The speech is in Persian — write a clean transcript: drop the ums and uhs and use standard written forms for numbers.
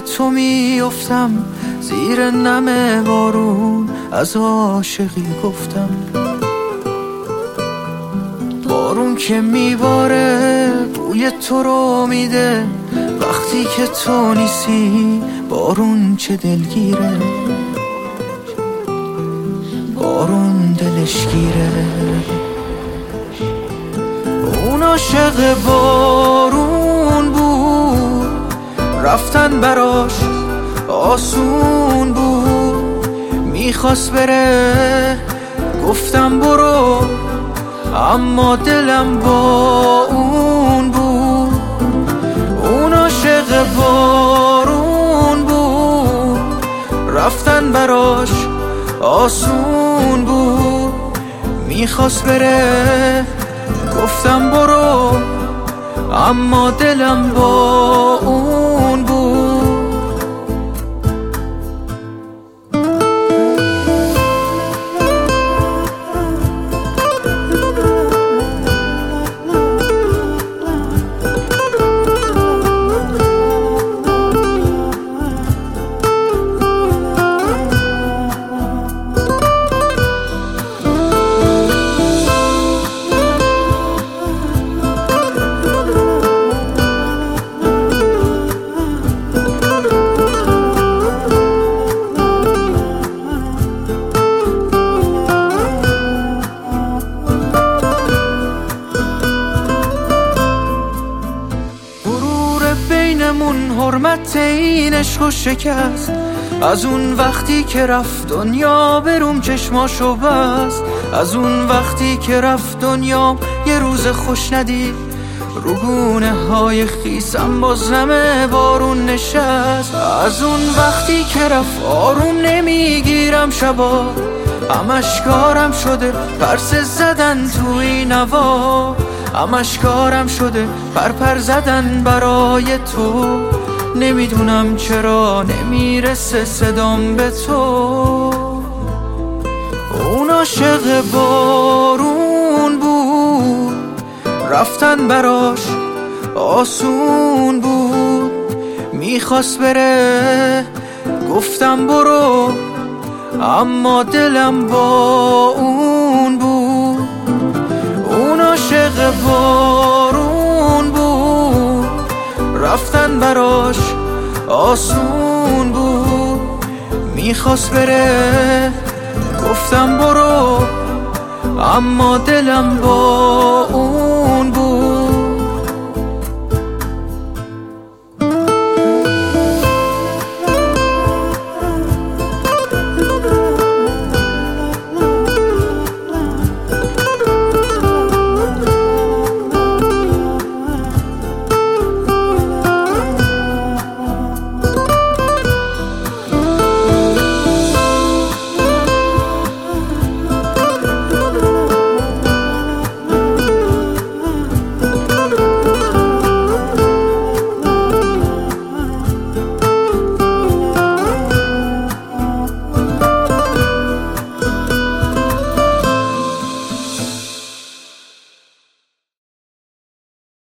تو میافتم، زیر نم بارون از عاشقی گفتم. بارون که میباره بوی تو رو میده، وقتی که تو نیستی بارون چه دلگیره. بارون دلش گیره. اون عاشق بارون بود، رفتن براش آسون بود. میخواست بره گفتم برو، اما دلم با اون بود. اون عاشق بارون بود، رفتن براش آسون بود. میخواست بره گفتم برو، اما دلم با اون بود. حرمت این عشق و شکست، از اون وقتی که رفت دنیا بروم چشماشو بست. از اون وقتی که رفت دنیا یه روز خوش ندید، رو گونه های خیسم باز نم بارون نشست. از اون وقتی که رفت آروم نمیگیرم شبا، همش کارم شده پرسه زدن توی نوا. همش کارم شده پر زدن برای تو، نمیدونم چرا نمیرسه صدام به تو. اون عاشق بارون بود، رفتن براش آسون بود. میخواست بره گفتم برو، اما دلم با اون بود. اون عاشق بارون بود، رفتن براش آسون بود. میخواست بره گفتم برو، اما دلم با اون